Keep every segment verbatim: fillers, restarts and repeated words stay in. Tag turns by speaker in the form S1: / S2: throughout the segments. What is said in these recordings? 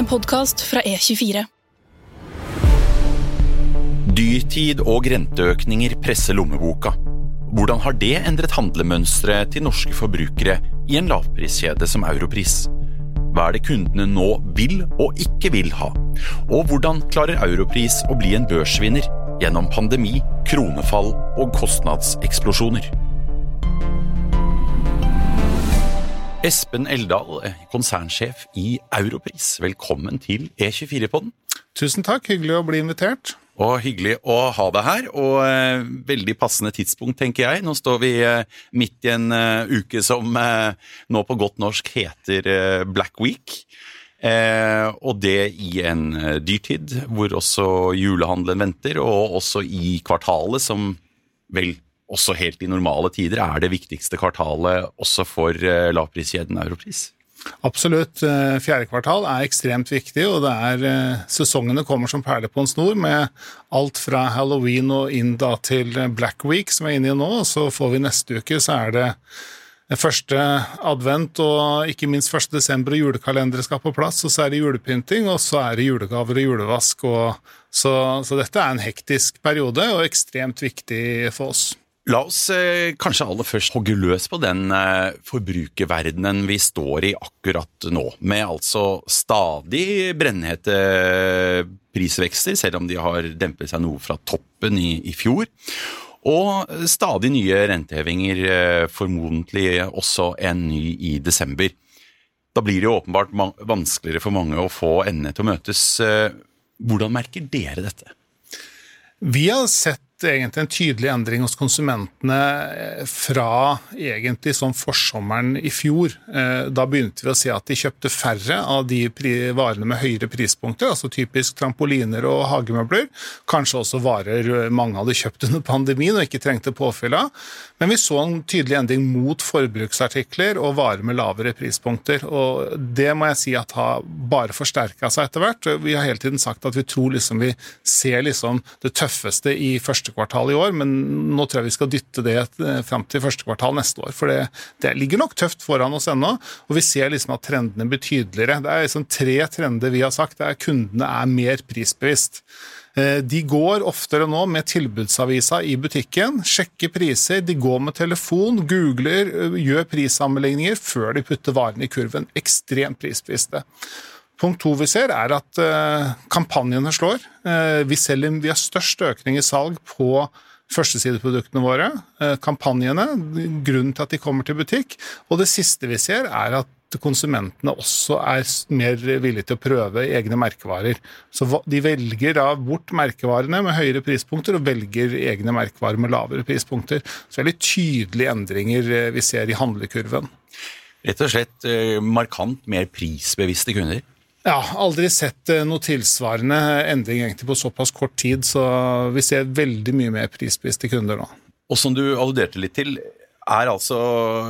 S1: podcast fra E tjuefire.
S2: Dyrtid og renteøkninger presser lommeboka. Hvordan har det endret handlemønstret til norske forbrukere i en lavpriskjede som Europris? Hva er det kundene nå vil og ikke vil ha? Og hvordan klarer Europris å bli en børsvinner gjennom pandemi, kronefall og kostnadseksplosjoner? Espen Eldal, konsernsjef i Europris. Velkommen til E tjuefire-podden.
S3: Tusen takk, hyggelig å bli invitert.
S2: Og hyggelig å ha deg her, og eh, veldig passende tidspunkt, tenker jeg. Nå står vi eh, midt i en uh, uke som eh, nå på godt norsk heter eh, Black Week. Eh, og det i en uh, dyrtid, hvor også julehandelen venter, og også i kvartalet, som vel også helt i normale tider er det viktigste kvartalet også for uh, lavpriskjeden Europris.
S3: Absolutt. Fjerde kvartal er ekstremt viktig, og det er sesongene kommer som perler på en snor, med alt fra Halloween og inn da til Black Week, som er inne i nå, og så får vi neste uke, så er det første advent, og ikke minst første desember, og julekalendere skal på plass, og så er det julepynting, og så er det julegaver og julevask, og så, så dette er en hektisk periode, og ekstremt viktig for oss.
S2: La oss eh, kanskje aller først hogge løs på den eh, forbrukerverdenen vi står i akkurat nå, med altså stadig brennhete prisvekster, selv om de har dempet seg noe fra toppen i, i fjor, og stadig nye rentehevinger, eh, formodentlig også en ny i desember. Da blir det jo åpenbart ma- vanskeligere for mange å få endene til å møtes. Eh, hvordan merker dere dette?
S3: Vi har sett egentlig en tydelig endring hos konsumentene fra egentlig som forsommeren i fjor. Da begynte vi å se at de kjøpte færre av de varene med høyere prispunkter, altså typisk trampoliner og hagemøbler, kanskje også varer mange hadde kjøpt under pandemien og ikke trengte påfyll av. Men vi så en tydelig endring mot forbruksartikler og varer med lavere prispunkter, og det må jeg si at har bare forsterket seg etter hvert. Vi har hele tiden sagt at vi tror liksom vi ser liksom det tøffeste i første kvartal i år, men nå tror jeg vi skal dytte det frem til første kvartal neste år, for det, det ligger nok tøft foran oss ennå, og vi ser liksom at trendene blir tydeligere. Det er liksom tre trender vi har sagt, det er kundene er mer prisbevisst. De går oftere nå med tilbudsavisa i butikken, sjekker priser, de går med telefon, googler, gjør prissammenligninger før de putter varene i kurven. Ekstremt prisbevisste. Punkt to vi ser er at uh, kampanjene slår. Uh, vi, selger, vi har størst økning i salg på førstesideproduktene våre. Uh, kampanjene, grunnen til at de kommer til butikk. Og det siste vi ser er at konsumentene også er mer villige til å prøve egne merkevarer. Så de velger da bort merkevarene med høyere prispunkter og velger egne merkevarer med lavere prispunkter. Så veldig tydelige endringer vi ser i handlekurven.
S2: Rett og slett uh, markant mer prisbevisste kunder.
S3: Ja, aldri sett noe tilsvarende endring egentlig på såpass kort tid, så vi ser veldig mye mer prisbevisste kunder nå.
S2: Og som du alluderte litt til, er altså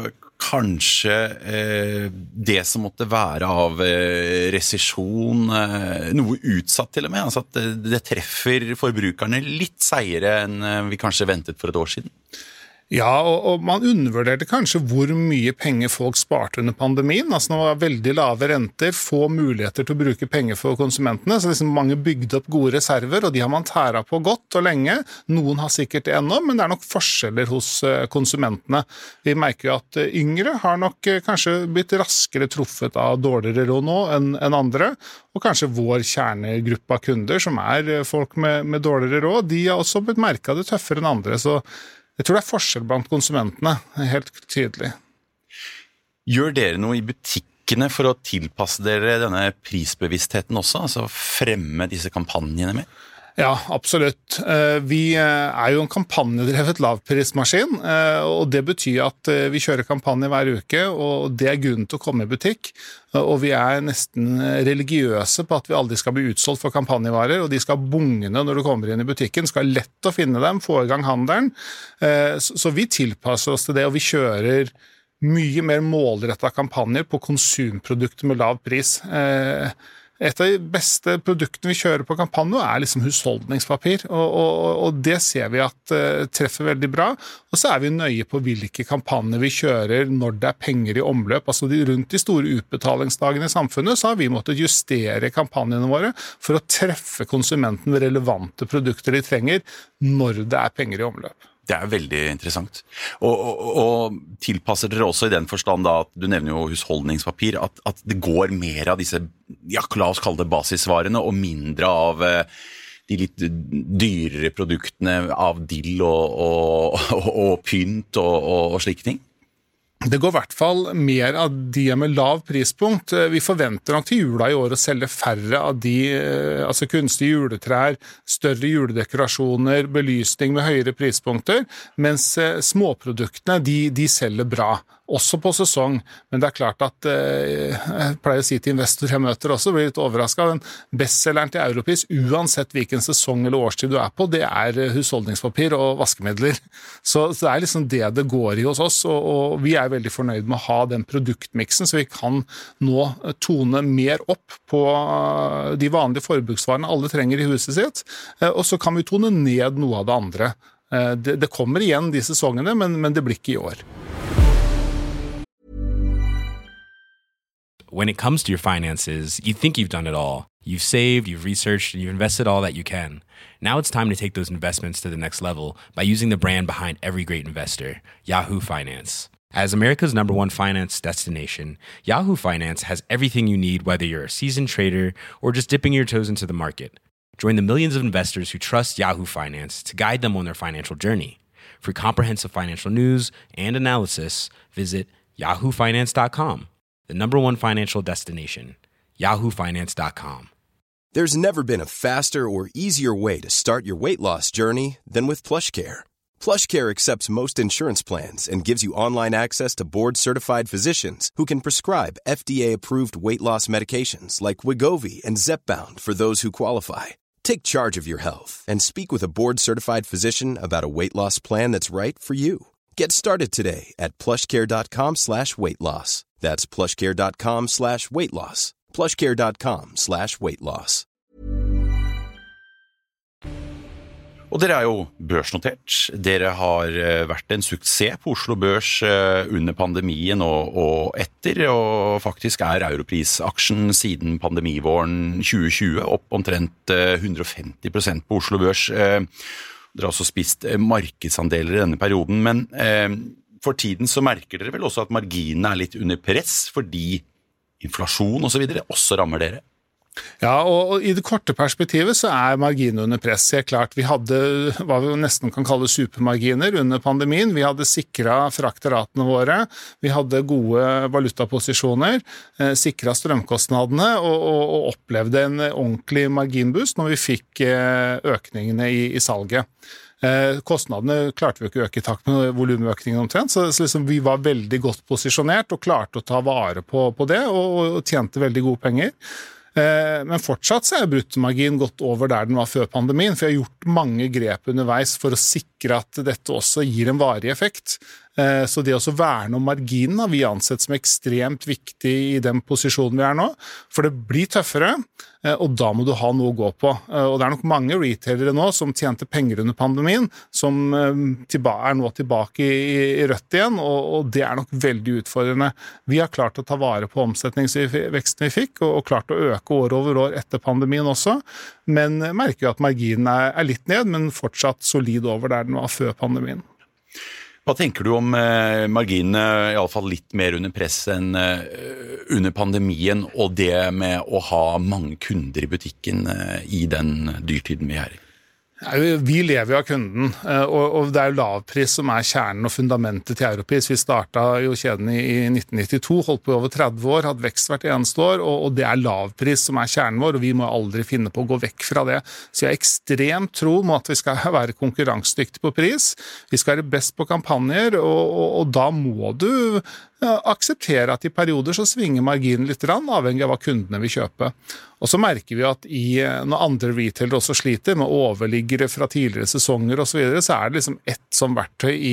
S2: kanskje eh, det som måtte være av eh, resesjon, eh, noe utsatt til og med, altså at det, det treffer forbrukerne litt seire enn eh, vi kanskje ventet for et år siden.
S3: Ja, og, og man undervurderte kanskje hvor mye penger folk sparte under pandemien. Altså det var veldig lave renter, få muligheter til å bruke penger for konsumentene, så liksom mange bygde opp gode reserver, og de har man tæret på godt og lenge. Noen har sikkert det ennå, men det er nok forskjeller hos konsumentene. Vi merker jo at yngre har nok kanskje blitt raskere truffet av dårligere råd nå enn, enn andre, og kanskje vår kjernegruppe av kunder, som er folk med, med dårligere råd, de har også blitt merket det tøffere enn andre, så jeg tror det er forskjell blant konsumentene, helt tydelig.
S2: Gjør dere noe i butikkene for å tilpasse dere denne prisbevisstheten også, altså fremme disse kampanjene med?
S3: Ja, absolutt. Vi er jo en kampanjedrevet lavprismaskin, og det betyr at vi kjører kampanje hver uke, og det er grunnen til å komme i butikk. Og vi er nesten religiøse på at vi aldri skal bli utsolgt for kampanjevarer, og de skal bungene når du kommer inn i butikken, skal lett å finne dem, få i gang handelen. Så vi tilpasser oss til det, og vi kjører mye mer målrettet kampanjer på konsumprodukter med lav pris. et av de beste produktene vi kjører på kampanje er liksom husholdningspapir, og, og, og det ser vi at uh, treffer veldig bra. Og så er vi nøye på hvilke kampanjer vi kjører når det er penger i omløp. Altså de, rundt de store utbetalingsdagene i samfunnet så har vi måttet justere kampanjene våre for å treffe konsumenten med relevante produkter de trenger når det er penger i omløp.
S2: Det er veldig interessant. Og, og, og tilpasser dere også i den forstand da, at du nevner jo husholdningspapir, at, at det går mer av disse, ja, la oss kalle det basisvarene, og mindre av eh, de litt dyrere produktene av dill og, og, og, og pynt og, og, og slike ting?
S3: Det går i hvert fall mer av de med lav prispunkt. Vi forventer nok til jula i år å selge færre av de, altså kunstige juletrær, større juledekorasjoner, belysning med høyere prispunkter, mens småproduktene, de, de selger bra. Også på sesong, men det er klart at jeg pleier å si til investorer jeg møter også, blir litt overrasket, den bestselleren til Europris, uansett hvilken sesong eller årstid du er på, det er husholdningspapir og vaskemidler. Så, så det er liksom det det går i hos oss, og, og vi er veldig fornøyd med å ha den produktmiksen, så vi kan nå tone mer opp på de vanlige forbruksvarene alle trenger i huset sitt, og så kan vi tone ned noe av det andre. Det, det kommer igjen de sesongene, men, men det blir ikke i år.
S1: When it comes to your finances, you think you've done it all. You've saved, you've researched, and you've invested all that you can. Now it's time to take those investments to the next level by using the brand behind every great investor, Yahoo Finance. As America's number one finance destination, Yahoo Finance has everything you need, whether you're a seasoned trader or just dipping your toes into the market. Join the millions of investors who trust Yahoo Finance to guide them on their financial journey. For comprehensive financial news and analysis, visit yahoo finance dot com. The number one financial destination, yahoo finance dot com.
S4: There's never been a faster or easier way to start your weight loss journey than with PlushCare. PlushCare accepts most insurance plans and gives you online access to board-certified physicians who can prescribe F D A-approved weight loss medications like Wegovy and Zepbound for those who qualify. Take charge of your health and speak with a board-certified physician about a weight loss plan that's right for you. Get started today at plushcare.com slash weight loss. That's plushcare.com slash weight loss. plushcare.com slash weight loss.
S2: Og dere er jo børsnotert. Dere har vært en suksess på Oslo Børs under pandemien og, og etter, og faktisk er Europris-aksjen siden pandemivåren tjue tjue opp omtrent hundre og femti prosent på Oslo Børs. Dere har også spist markedsandeler i denne perioden, men eh, for tiden så merker dere vel også at marginene er litt under press, fordi inflasjon og så videre også rammer dere.
S3: Ja, og, og i det korte perspektivet så er marginene under press. Det er klart, vi hadde hva vi nesten kan kalle supermarginer under pandemien. Vi hadde sikret fraktratene våre, vi hadde gode valutaposisjoner, eh, sikret strømkostnadene og, og, og opplevde en ordentlig marginboost når vi fikk eh, økningene i, i salget. Eh, kostnadene klarte vi ikke å øke i takt med volumøkningen omtrent, så, så liksom vi var veldig godt posisjonert og klarte å ta vare på, på det og, og tjente veldig gode penger. Men fortsatt så er bruttomargin gått over der den var før pandemien, for jeg har gjort mange grep underveis for å sikre at dette også gir en varig effekt. Så det å verne om marginen har vi ansett som ekstremt viktig i den posisjonen vi er nå, for det blir tøffere, og da må du ha noe å gå på. Og det er nok mange retailere nå som tjente penger under pandemien, som er nå tilbake i rødt igjen, og det er nok veldig utfordrende. Vi har klart å ta vare på omsetningsveksten vi fikk, og klart å øke år over år etter pandemien også, men merker jo at marginen er litt ned, men fortsatt solid over der den var før pandemien.
S2: Hva tenker du om eh, marginene, i alle fall litt mer under press enn eh, under pandemien, og det med å ha mange kunder i butikken eh, i den dyrtiden vi er i?
S3: Vi lever jo av kunden, og det er jo lavpris som er kjernen og fundamentet til Europris. Vi startet jo kjeden i nitten nittito, holdt på over tretti år, hadde vekst hvert eneste år, og det er lavpris som er kjernen vår, og vi må aldri finne på å gå vekk fra det. Så jeg har ekstremt tro om at vi skal være konkurransedyktige på pris, vi skal være best på kampanjer, og, og, og da må du ja, akseptere at i perioder så svinger marginen litt rann, avhengig av hva kundene vil kjøpe. Og så merker vi at i, når andre retailer også sliter med overliggere fra tidligere sesonger og så videre, så er det liksom ett som verktøy i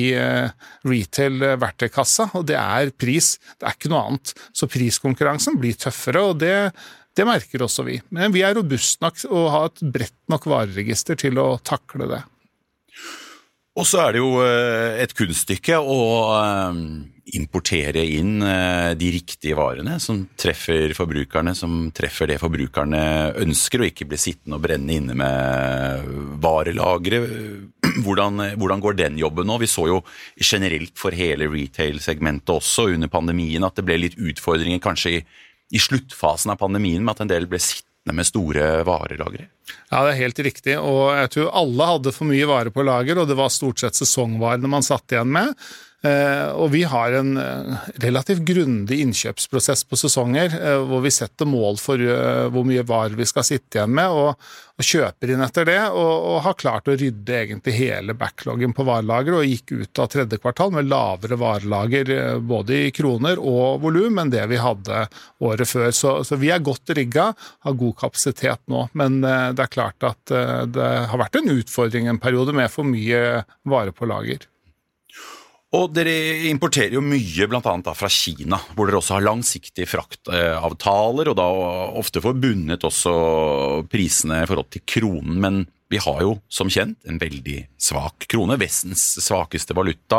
S3: retail-verktøykassa, og det er pris. Det er ikke noe annet. Så priskonkurransen blir tøffere, og det Det merker også vi. Men vi er robust nok og har et bredt nok vareregister til å takle det.
S2: Og så er det jo et kunststykke å importere inn de riktige varene som treffer forbrukerne, som treffer det forbrukerne ønsker, og ikke bli sittende og brenne inne med varelagre. Hvordan, hvordan går den jobben nå? Vi så jo generelt for hele retail-segmentet også under pandemien at det ble litt utfordringer kanskje i, i sluttfasen av pandemien med at en del ble sittende med store varelagre.
S3: Ja, det er helt riktig, og jeg tror alle hadde for mye vare på lager, og det var stort sett sesongvarene man satt igjen med. Eh, og vi har en eh, relativt grundig innkjøpsprosess på sesonger, eh, hvor vi setter mål for eh, hvor mye varer vi skal sitte igjen med, og, og kjøper inn etter det, og, og har klart å rydde egentlig hele backloggen på varelager, og gikk ut av tredje kvartal med lavere varelager, eh, både i kroner og volum, enn det vi hadde året før. Så, så vi er godt rigget, har god kapasitet nå, men eh, det er klart at eh, det har vært en utfordring en periode med for mye vare på lager.
S2: Og dere importerer jo mye blant annet da fra Kina, hvor dere også har langsiktige fraktavtaler, og da ofte får bundet også prisene i forhold til kronen, men vi har jo som kjent en veldig svak krone, Vestens svakeste valuta.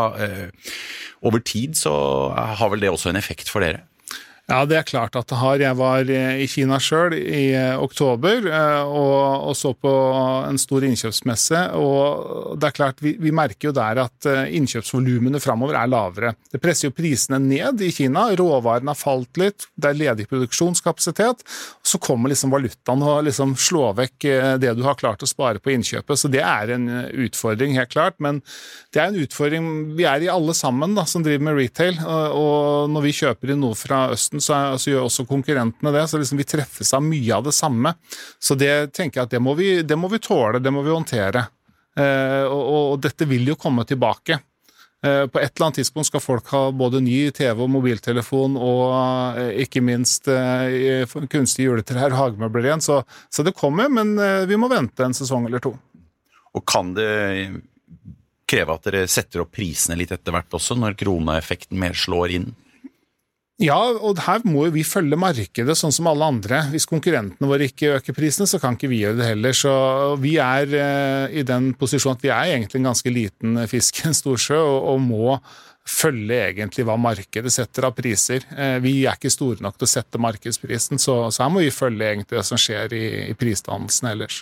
S2: Over tid så har vel det også en effekt for dere?
S3: Ja, det er klart at det har. Jeg var i Kina selv i oktober og, og så på en stor innkjøpsmesse, og det er klart, vi, vi merker jo der at innkjøpsvolumene fremover er lavere. Det presser jo prisene ned i Kina, råvarene har falt litt, det er ledig produksjonskapasitet, og så kommer liksom valutaen og liksom slår vekk det du har klart å spare på innkjøpet, så det er en utfordring helt klart, men det er en utfordring vi er i alle sammen da, som driver med retail, og, og når vi kjøper inn noe fra Østen, Så, så gjør også konkurrentene det, så liksom vi treffes av mye av det samme. Så det tenker jeg at det må vi, det må vi tåle, det må vi håndtere. Eh, og, og dette vil jo komme tilbake. Eh, på et eller annet tidspunkt skal folk ha både ny T V og mobiltelefon, og eh, ikke minst eh, kunstige juletrær og hagemøbler igjen, så, så det kommer, men eh, vi må vente en sesong eller to.
S2: Og kan det kreve at dere setter opp prisene litt etter hvert også, når kroneeffekten mer slår inn?
S3: Ja, og her må vi følge markedet sånn som alle andre. Hvis konkurrentene våre ikke øker prisene, så kan ikke vi gjøre det heller. Så vi er eh, i den posisjonen at vi er egentlig en ganske liten fisk i en stor sjø, og, og må følge egentlig hva markedet setter av priser. Eh, vi er ikke store nok til å sette markedsprisen, så, så her må vi følge egentlig det som skjer i, i prisdannelsen ellers.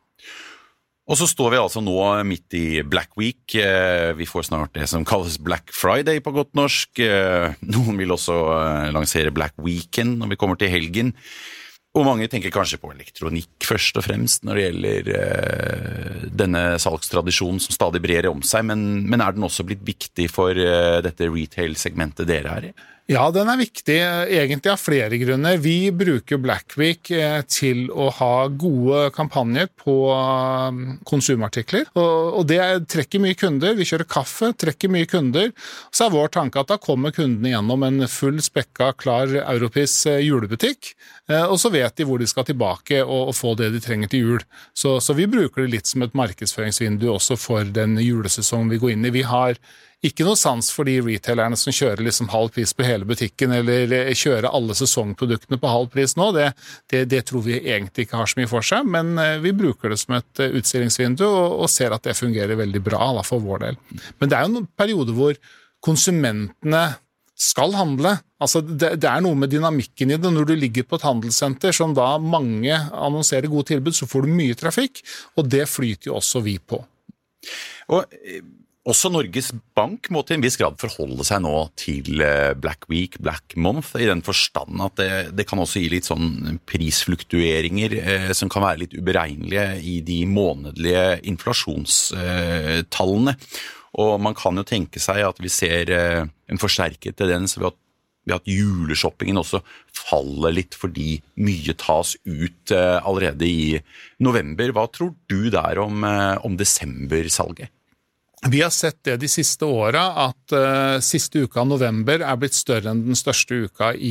S2: Og så står vi altså nå midt i Black Week. Vi får snart det som kalles Black Friday på godt norsk. Noen vil også lansere Black Weekend når vi kommer til helgen. Og mange tenker kanskje på elektronikk først og fremst når det gjelder denne salgstradisjonen som stadig brer om seg. Men, men er den også blitt viktig for dette retail-segmentet dere er i?
S3: Ja, den er viktig, egentlig av flere grunner. Vi bruker Black Week til å ha gode kampanjer på konsumartikler, og det trekker mye kunder. Vi kjører kaffe, trekker mye kunder. Så er vår tanke at da kommer kundene gjennom en full spekka, klar europeisk julebutikk, og så vet de hvor de skal tilbake og, og få det de trenger til jul. Så, så vi bruker det litt som et markedsføringsvindu også for den julesesongen vi går inn i. Vi har ikke noe sans for de retailerne som kjører liksom halv pris på hele butikken, eller kjører alle sesongproduktene på halv pris nå. Det, det, det tror vi egentlig ikke har så mye for seg, men vi bruker det som et utstillingsvindu og, og ser at det fungerer veldig bra da, for vår del. Men det er jo en periode hvor konsumentene skal handle. Altså, det, det er noe med dynamikken i det. Når du ligger på et handelssenter som da mange annonserer gode tilbud, så får du mye trafikk, og det flyter jo også vi på.
S2: Og også Norges Bank må til en viss grad forholde seg nå til Black Week, Black Month, i den forstand at det, det kan også gi litt sånn prisfluktueringer eh, som kan være litt uberegnelige i de månedlige inflasjonstallene. Og man kan jo tenke seg at vi ser eh, en forsterket tendens ved at, ved at juleshoppingen også faller litt fordi mye tas ut eh, allerede i november. Hva tror du der om, eh, om desembersalget?
S3: Vi har sett det de siste årene, at uh, siste uka av november er blitt større enn den største uka i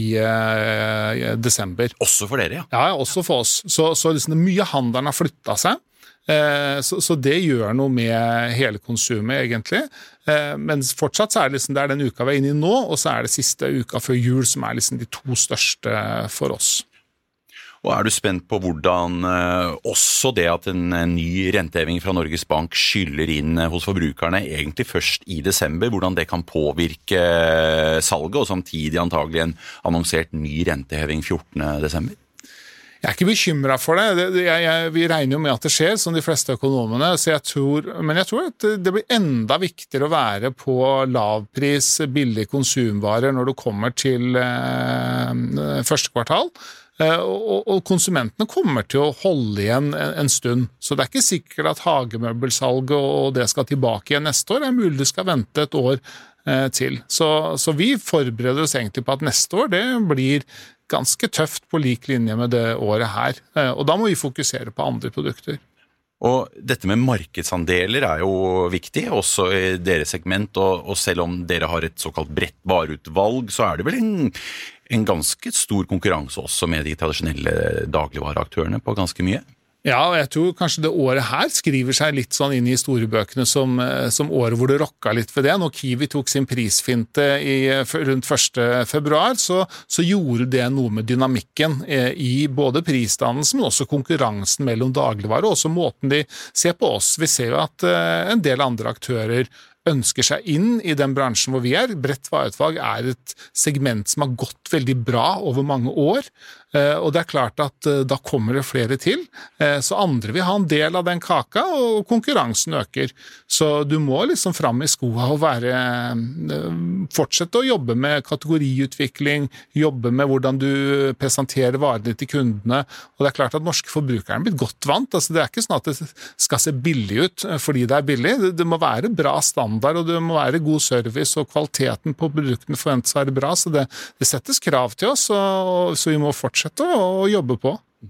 S3: uh, desember.
S2: Også for dere, ja?
S3: Ja, også for oss. Så, så liksom mye handelen har flyttet seg, uh, så, så det gjør noe med hele konsumet egentlig. Uh, men fortsatt så er det, liksom, det er den uka vi er inne i nå, og så er det siste uka før jul som er liksom de to største for oss.
S2: Og er du spent på hvordan eh, også det at en, en ny renteheving fra Norges Bank skyller inn hos forbrukerne egentlig først i desember, hvordan det kan påvirke salget, og samtidig antagelig en annonsert ny renteheving fjortende desember?
S3: Jeg er ikke bekymret for det. det jeg, jeg, vi regner jo med at det skjer, som de fleste økonomene, så jeg tror, men jeg tror at det blir enda viktigere å være på lavpris, billig konsumvarer når du kommer til eh, første kvartal. Og, og konsumentene kommer til å holde igjen en, en stund. Så det er ikke sikkert at hagemøbelsalget og det skal tilbake igjen neste år. Det er mulig du skal vente et år eh, til. Så, så vi forbereder oss egentlig på at neste år det blir ganske tøft på lik linje med det året her. Eh, og da må vi fokusere på andre produkter.
S2: Og dette med markedsandeler er jo viktig, også i deres segment, og, og selv om dere har et såkalt bredt vareutvalg, så er det vel en, en ganske stor konkurranse også med de tradisjonelle dagligvareaktørene på ganske mye?
S3: Ja, og jeg tror kanskje det året her skriver seg litt sånn inn i historiebøkene som, som året hvor det rokka litt for det. Når Kiwi tok sin prisfinte i, rundt første februar, så, så gjorde det noe med dynamikken i både prisdannelsen, men også konkurransen mellom dagligvarer, og også måten de ser på oss. Vi ser jo at en del andre aktører ønsker seg inn i den bransjen hvor vi er. Bredt vareutvalg er et segment som har gått veldig bra over mange år, og det er klart at da kommer det flere til, så andre vil ha en del av den kaka, og konkurransen øker. Så du må liksom fram i skoa og være, fortsette å jobbe med kategoriutvikling, jobbe med hvordan du presenterer varene til kundene, og det er klart at norske forbrukere er blitt godt vant. Altså, det er ikke sånn at det skal se billig ut fordi det er billig. Det må være bra standard, og det må være god service, og kvaliteten på produktene forventes å være bra, så det, det settes krav til oss, og, så vi må fortsette å jobbe på.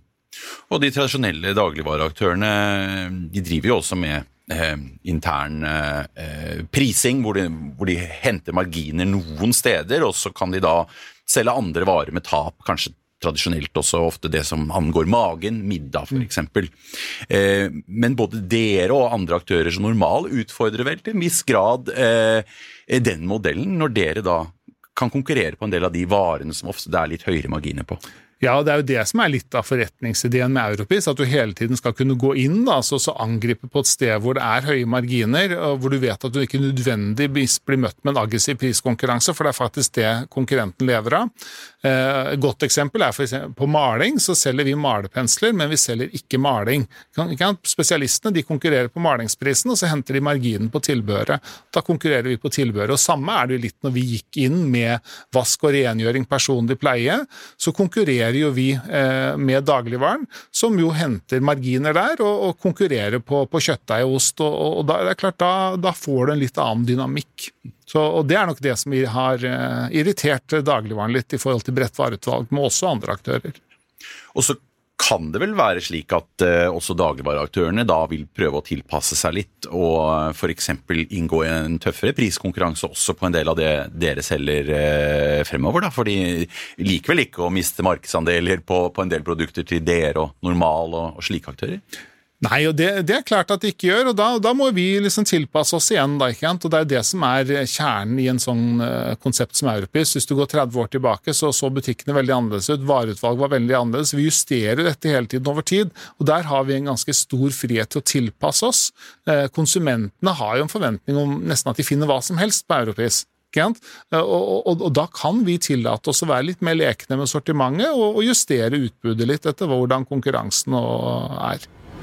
S2: Og de tradisjonelle dagligvareaktørene, de driver jo også med eh, intern eh, prising, hvor de, hvor de henter marginer noen steder, og så kan de da selge andre varer med tap, kanskje tradisjonelt også ofte det som angår magen, middag for eksempel. Eh, men både dere og andre aktører som normal utfordrer vel til en viss grad eh, den modellen, når dere da kan konkurrere på en del av de varene som ofte det er litt høyere marginer på.
S3: Ja, det er jo det som er litt av forretningsideen med Europris, at du hele tiden skal kunne gå inn da, altså, så angripe på et sted hvor det er høye marginer, og hvor du vet at du ikke nødvendigvis blir møtt med en aggressiv priskonkurranse, for det er faktisk det konkurrenten lever av. Eh, et godt eksempel er for eksempel på maling, så selger vi malepensler, men vi selger ikke maling. Spesialistene de konkurrerer på malingsprisen, og så henter de marginen på tilbehøret. Da konkurrerer vi på tilbehøret, og samme er det jo litt når vi gikk inn med vask og rengjøring, personlig pleie, så konkurrerer jo vi eh, med dagligvaren, som jo henter marginer der, og, og konkurrerer på, på kjøttdeig og ost, og, og da, det er klart, da, da får du en litt annen dynamikk. Så, og det er nok det som vi har eh, irritert dagligvaren litt i forhold til bredt vareutvalg, men også andre aktører.
S2: Og så kan det vel være slik at uh, også dagligvareaktørene da vil prøve å tilpasse seg litt, og uh, for eksempel inngå i en tøffere priskonkurranse også på en del av det dere selger uh, fremover da, for de liker vel ikke å miste markedsandeler på, på en del produkter til dere og normal og, og slike aktører?
S3: Nei, og det, det er klart at det ikke gjør, og da, da må vi liksom tilpasse oss igjen, da, ikke sant? Og det er det som er kjernen i en sånn uh, konsept som Europris. Hvis du går tretti år tilbake, så så butikkene veldig annerledes ut, vareutvalg var veldig annerledes, vi justerer dette hele tiden over tid, og der har vi en ganske stor frihet til å tilpasse oss. Uh, konsumentene har jo en forventning om nesten at de finner hva som helst på Europris. Og, og, og da kan vi tillate oss å være litt mer lekne med sortimentet og, og justere utbudet litt etter hvordan konkurransen er.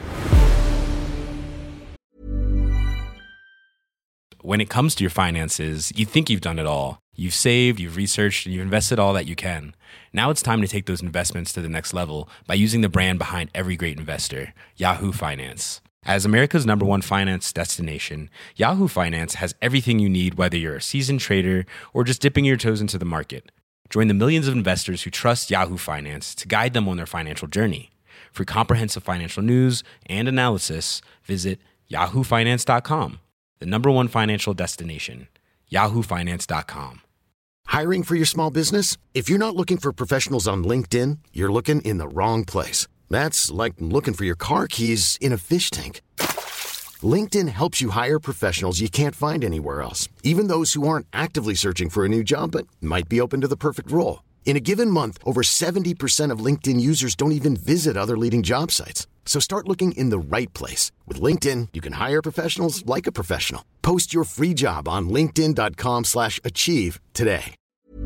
S1: When it comes to your finances, you think you've done it all. You've saved, you've researched, and you've invested all that you can. Now it's time to take those investments to the next level by using the brand behind every great investor, Yahoo Finance. As America's number one finance destination, Yahoo Finance has everything you need, whether you're a seasoned trader or just dipping your toes into the market. Join the millions of investors who trust Yahoo Finance to guide them on their financial journey. For comprehensive financial news and analysis, visit yahoo finance dot com. The number one financial destination, yahoo finance dot com.
S5: Hiring for your small business? If you're not looking for professionals on LinkedIn, you're looking in the wrong place. That's like looking for your car keys in a fish tank. LinkedIn helps you hire professionals you can't find anywhere else, even those who aren't actively searching for a new job but might be open to the perfect role. In a given month, over seventy percent of LinkedIn users don't even visit other leading job sites. So start looking in the right place. With LinkedIn, you can hire professionals like a professional. Post your free job on linkedin dot com slash achieve today.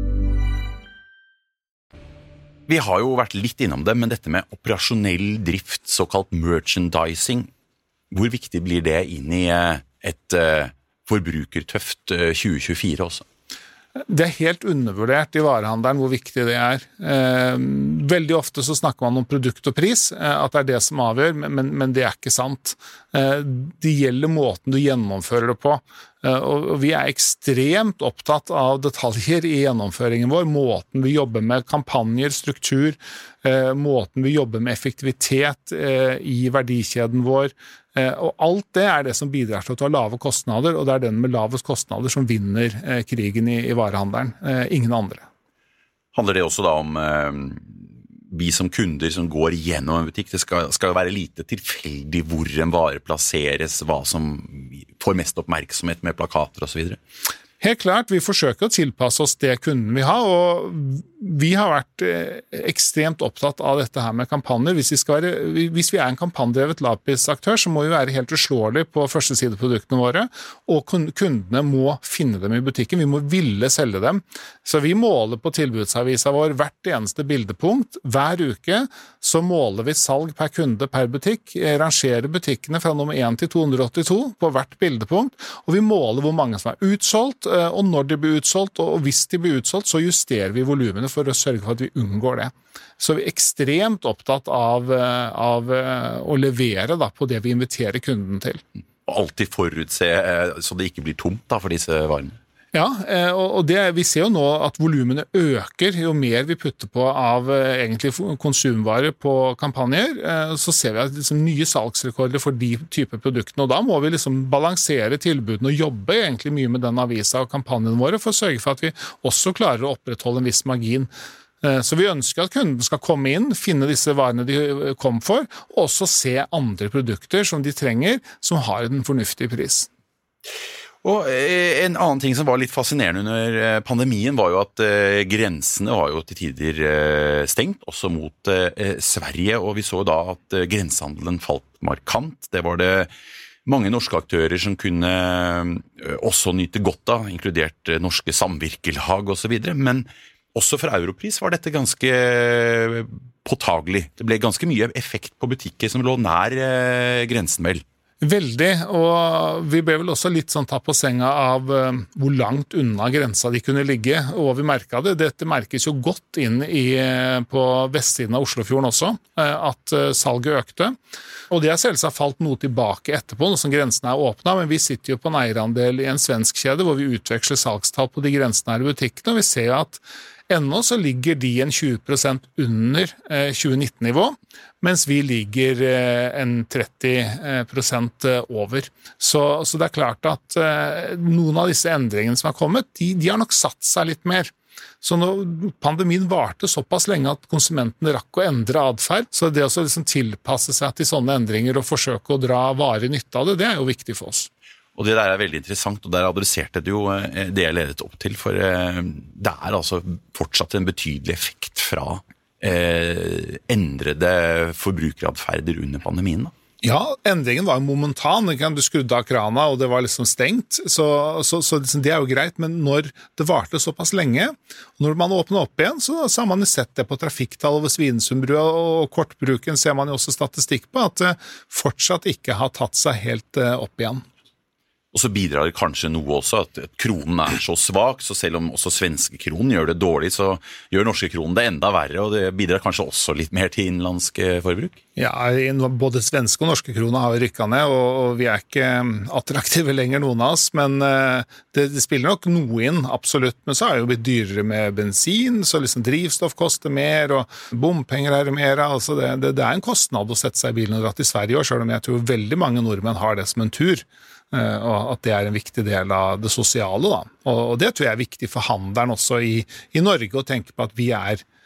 S2: Vi har jo vært litt innom det, men dette med operasjonell drift, såkalt merchandising, hvor viktig blir det inn i et uh, forbrukertøft uh, tjue tjuefire også?
S3: Det er helt undervurdert i varehandelen hvor viktig det er. Eh, veldig ofte så snakker man om produkt og pris, eh, at det er det som avgjør, men, men det er ikke sant. Eh, det gjelder måten du gjennomfører det på. Eh, og, og vi er ekstremt opptatt av detaljer i gjennomføringen vår, måten vi jobber med kampanjer, struktur, eh, måten vi jobber med effektivitet eh, i verdikjeden vår, og alt det er det som bidrar til at du har lave kostnader, og det er den med lavest kostnader som vinner eh, krigen i, i varehandelen. Eh, ingen andre.
S2: Handler det også da om eh, vi som kunder som går gjennom en butikk? Det skal, skal være lite tilfeldig hvor en vare plasseres, hva som får mest oppmerksomhet med plakater og så videre?
S3: Helt klart, vi forsøker å tilpasse oss det kunden vi har, og vi har vært ekstremt opptatt av dette her med kampanjer. Hvis vi, skal være, hvis vi er en kampanjedrevet lavprisaktør, så må vi være helt uslåelige på førstesideproduktene våre, og kundene må finne dem i butikken. Vi må ville selge dem. Så vi måler på tilbudsavisa vår hvert eneste bildepunkt. Hver uke så måler vi salg per kunde per butikk, rangerer butikkene fra nummer én til to hundre åttito på hvert bildepunkt, og vi måler hvor mange som er utsolgt, og når de blir utsolgt, og hvis de blir utsolgt, så justerer vi volumene for å sørge for at vi unngår det. Så vi er ekstremt opptatt av, av å levere da, på det vi inviterer kunden til.
S2: Og alltid forutse så det ikke blir tomt da, for disse varene.
S3: Ja, og det, vi ser jo nå at volumene øker jo mer vi putter på av egentlig konsumvarer på kampanjer, så ser vi at liksom nye salgsrekorder for de type produktene, og da må vi liksom balansere tilbudene og jobbe egentlig mye med den avisa og kampanjene våre for å sørge for at vi også klarer å opprettholde en viss margin. Så vi ønsker at kunden skal komme inn, finne disse varene de kom for, og også se andre produkter som de trenger, som har en fornuftig pris.
S2: Og en annen ting som var litt fascinerende under pandemien var jo at eh, grensene var jo til tider eh, stengt, også mot eh, Sverige, og vi så da at eh, grensehandelen falt markant. Det var det mange norske aktører som kunne eh, også nyte godt av, inkludert eh, norske samvirkelag og så videre, men også for Europris var dette ganske påtagelig. Det ble ganske mye effekt på butikker som lå nær eh, grensen vel.
S3: Veldig, og vi ble vel også litt sånn tatt på senga av uh, hvor langt unna grensa de kunne ligge, og vi merket det. Dette merkes jo godt inn i, på vestsiden av Oslofjorden også, uh, at uh, salget økte. Og det har selvsagt falt noe tilbake etterpå, nå som grensene er åpnet, men vi sitter jo på en eierandel i en svensk kjede, hvor vi utveksler salgstall på de grensene her i butikkene, og vi ser jo at ennå så ligger de en tjue prosent under eh, tjue nitten-nivå, mens vi ligger eh, en tretti prosent over. Så, så det er klart at eh, noen av disse endringene som har kommet, de, de har nok satt seg litt mer. Så når pandemien varte såpass lenge at konsumenten rakk å endre adferd, så det å liksom tilpasse seg til sånne endringer og forsøke å dra varig nytte av det, det er jo viktig for oss.
S2: Og det der er veldig interessant, og der adresserte det jo det jeg ledet opp til, for det er altså fortsatt en betydelig effekt fra eh, endrede forbrukeradferder under pandemien da.
S3: Ja, endringen var jo momentan. Du skrudde av krana, og det var liksom stengt, så, så, så liksom, det er jo greit, men når det varte såpass lenge, når man åpner opp igjen, så, så har man jo sett det på trafikktall over Svinesundbrua, og kortbruken ser man jo også statistikk på, at det fortsatt ikke har tatt seg helt opp igjen.
S2: Og så bidrar det kanskje noe også at kronen er så svak, så selv om også svenske kronen gjør det dårlig, så gjør norske kronen det enda verre, og det bidrar kanskje også litt mer til innenlandske forbruk?
S3: Ja, både svenske og norske kroner har rykket ned, og vi er ikke attraktive lenger noen av oss, men det, det spiller nok noe inn, absolutt. Men så er det jo blitt dyrere med bensin, så liksom drivstoff koster mer, og bompenger er det mer, altså det, det, det er en kostnad å sette seg i bilen og dra til Sverige, og selv om jeg tror veldig mange nordmenn har det som en tur, og at det er en viktig del av det sosiale da. Og det tror jeg er viktig for handelen også i, i Norge å tenke på at vi er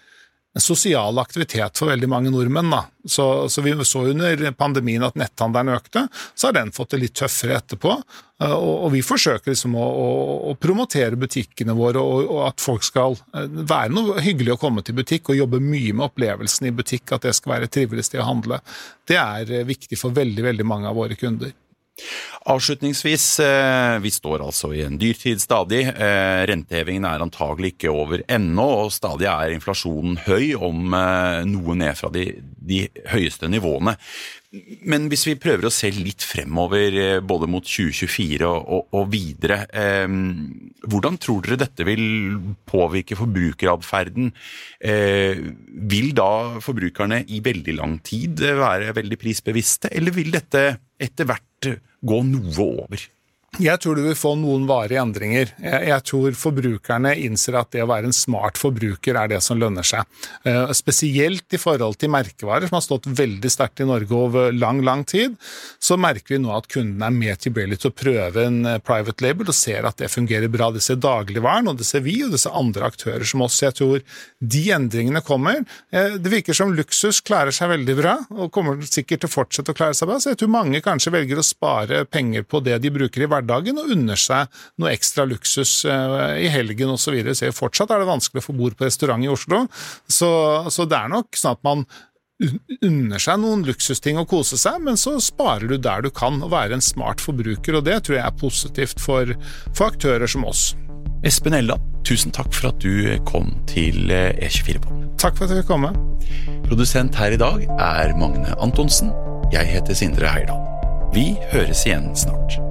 S3: sosial aktivitet for veldig mange nordmenn. Da. Så, så vi så under pandemien at netthandelen økte, så har den fått det litt tøffere etterpå. Og, og vi forsøker liksom å, å, å promotere butikkene våre, og, og at folk skal være noe hyggelig å komme til butikk, og jobbe mye med opplevelsen i butikk, at det skal være trivelig sted å handle. Det er viktig for veldig, veldig mange av våre kunder.
S2: Avslutningsvis, vi står altså i en dyrtid stadig, rentehevingen er antagelig ikke over ennå, og stadig er inflasjonen høy, om noe ned fra de, de høyeste nivåene. Men hvis vi prøver å se litt fremover, både mot tjue tjuefire og, og, og videre, eh, hvordan tror dere dette vil påvirke forbrukeradferden? Eh, vil da forbrukerne i veldig lang tid være veldig prisbevisste, eller vil dette etter hvert gå noe over?
S3: Jeg tror du vil få noen varige endringer. Jeg, jeg tror forbrukerne innser at det å være en smart forbruker er det som lønner seg. Uh, spesielt i forhold til merkevarer som har stått veldig sterkt i Norge over lang, lang tid, så merker vi nå at kundene er mer tilbøyelige til å prøve en uh, private label og ser at det fungerer bra. Det ser dagligvaren, og det ser vi, og det ser andre aktører som oss. Jeg tror de endringene kommer. Uh, det virker som luksus klarer seg veldig bra, og kommer sikkert til å fortsette å klare seg bra, så jeg tror mange kanskje velger å spare penger på det de bruker i hverdagen, dagen og unner seg noe ekstra luksus uh, i helgen og så videre. Så fortsatt er det vanskelig å få bord på restaurant i Oslo, så, så det er nok sånn at man unner seg noen luksusting og kose seg, men så sparer du der du kan og være en smart forbruker, og det tror jeg er positivt for, for aktører som oss.
S2: Espen Eldal, tusen takk for at du kom til E tjuefire på.
S3: Takk for at jeg fikk komme.
S2: Produsent her i dag er Magne Antonsen. Jeg heter Sindre Heirdal. Vi høres igjen snart.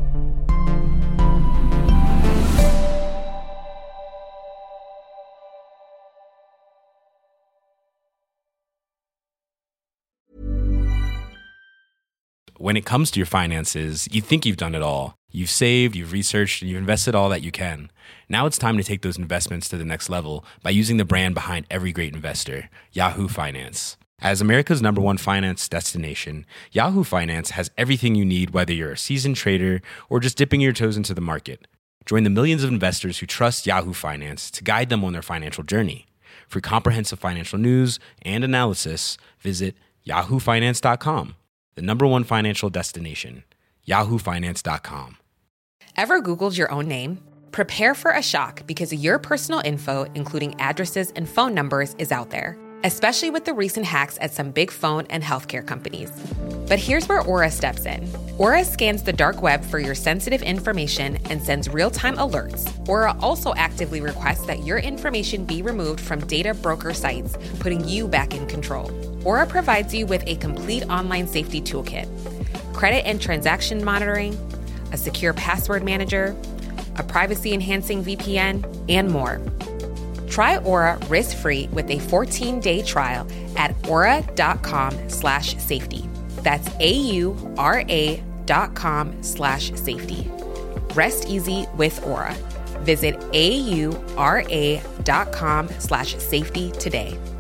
S1: When it comes to your finances, you think you've done it all. You've saved, you've researched, and you've invested all that you can. Now it's time to take those investments to the next level by using the brand behind every great investor, Yahoo Finance. As America's number one finance destination, Yahoo Finance has everything you need, whether you're a seasoned trader or just dipping your toes into the market. Join the millions of investors who trust Yahoo Finance to guide them on their financial journey. For comprehensive financial news and analysis, visit yahoo finance dot com. The number one financial destination, yahoo finance dot com.
S6: Ever Googled your own name? Prepare for a shock because your personal info, including addresses and phone numbers, is out there, especially with the recent hacks at some big phone and healthcare companies. But here's where Aura steps in. Aura scans the dark web for your sensitive information and sends real-time alerts. Aura also actively requests that your information be removed from data broker sites, putting you back in control. Aura provides you with a complete online safety toolkit, credit and transaction monitoring, a secure password manager, a privacy-enhancing V P N, and more. Try Aura risk-free with a fourteen-day trial at aura.com slash safety. That's A-U-R-A dot com slash safety. Rest easy with Aura. Visit A-U-R-A dot com slash safety today.